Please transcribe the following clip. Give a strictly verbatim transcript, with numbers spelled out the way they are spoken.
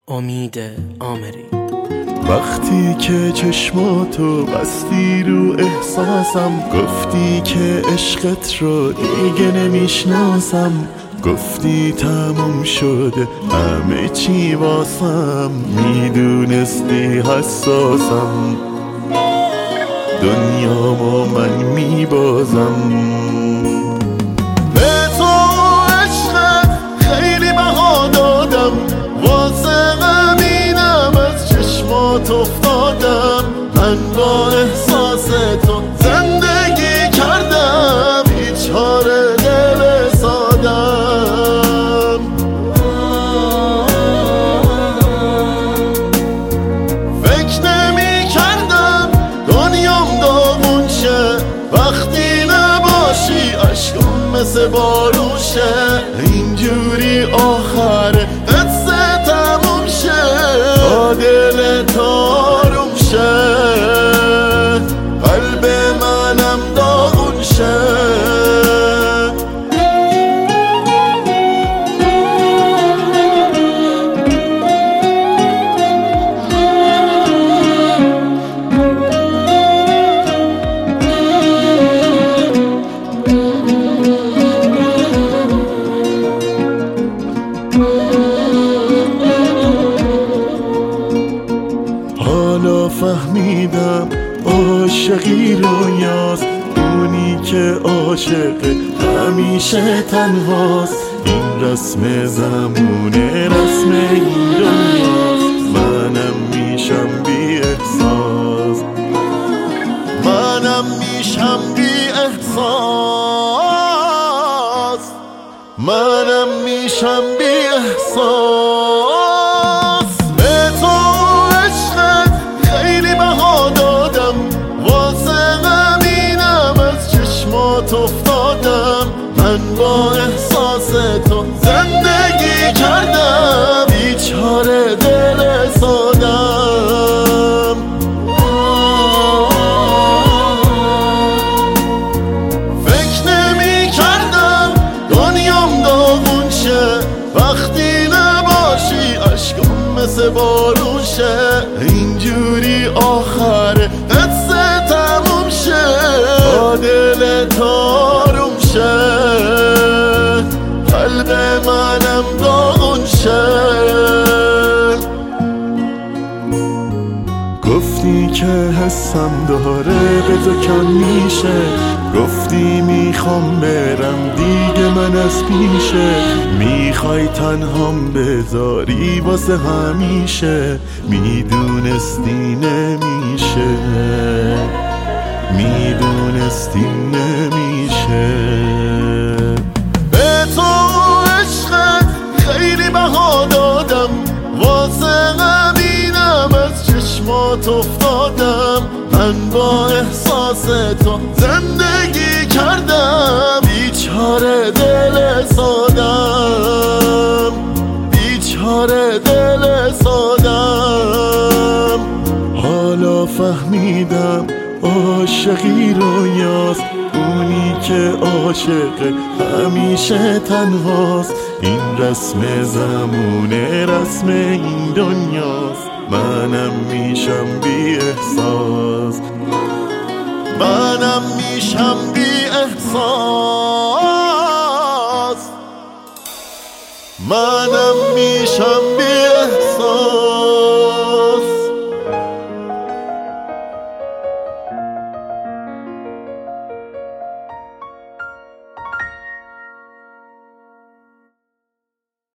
امید آمری. وقتی که چشماتو بستی رو احساسم، گفتی که عشقت رو دیگه نمیشناسم، گفتی تموم شده همه چی واسم، میدونستی حساسم، دنیامو من میبازم. به تو عشقت خیلی بها دادم، واسه همینم از چشمات افتادم، من با احساس تو زندگی کردم، بیچاره دل سادم. فکر نمی کردم دنیام داغون شه، وقتی نباشی عشقم مثل باروشه، اینجوری آخره قصه تموم شه، تا دل تاروم شه، قلب منم داغون شه. حالا فهمیدم عاشقی رویاست، اونی که عاشق همیشه تنهاست، این رسم زمونه رسم این دنیاست، منم میشم بی احساس، منم میشم بی احساس، منم میشم بی احساس. به تو عشقت خیلی بها دادم، واسه همینم از چشمات افتادم، من با احساس تو زندگی کردم، بیچاره دل سادم. فکر نمی کردم دنیام داغون شه، وقتی نباشی عشقم مثل باروشه، اینجوری آخره قصه تموم شه، تا دل تاروم شه، قلب منم داغون شه. گفتی که حسم داره به تو کم میشه، گفتی میخوام برم دیگه من از پیشه، میخوای تنهام بذاری واسه همیشه، میدونستی نمیشه، میدونستی نمیشه. به تو عشقت خیلی بها دادم، واسه همینم از چشمات افتادم، من با احساس تو زندگی کردم، بیچاره دل سادم، بیچاره دل سادم. حالا فهمیدم عاشقی رویاست، اونی که عاشق همیشه تنهاست، این رسم زمونه رسم این دنیاست، منم میشم بی احساس، منم میشم بی احساس، منم میشم بی احساس.